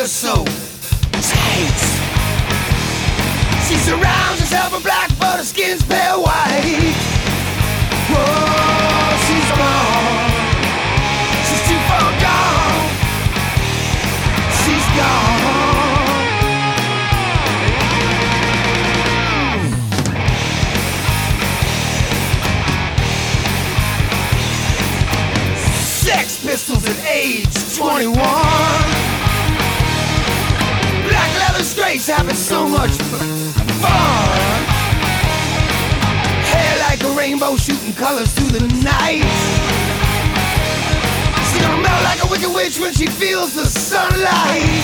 so tight. She surrounds herself in black, but her skin's pale white. Whoa, she's gone. She's too far gone. She's gone. Sex Pistols at age 21. Black leather straights having so much fun. Hair like a rainbow shooting colors through the night. She's gonna melt like a wicked witch when she feels the sunlight.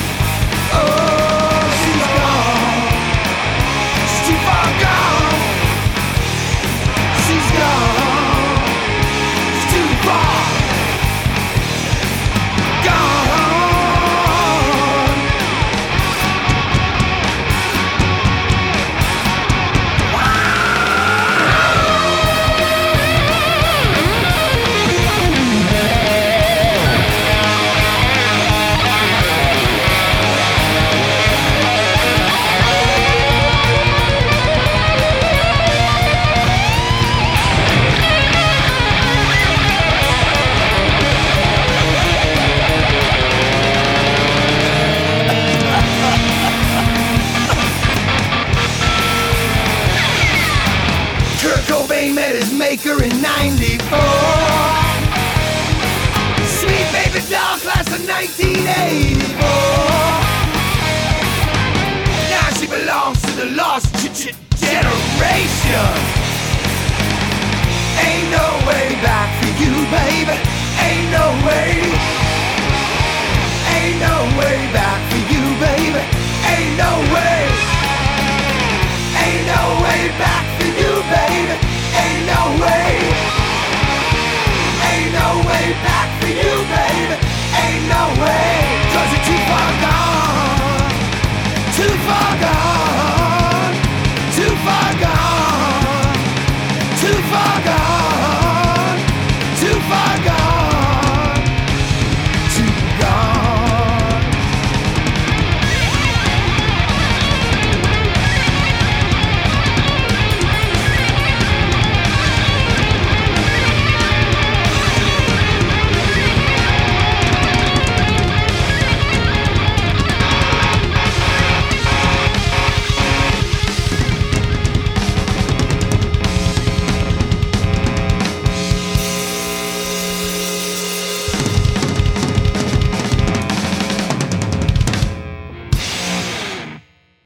Oh, she's gone. She's too far gone. She's gone. She's too far gone. Kurt Cobain met his maker in '94. Sweet baby doll class of 1984. Now she belongs to the lost generation. Ain't no way back for you, baby. Ain't no way.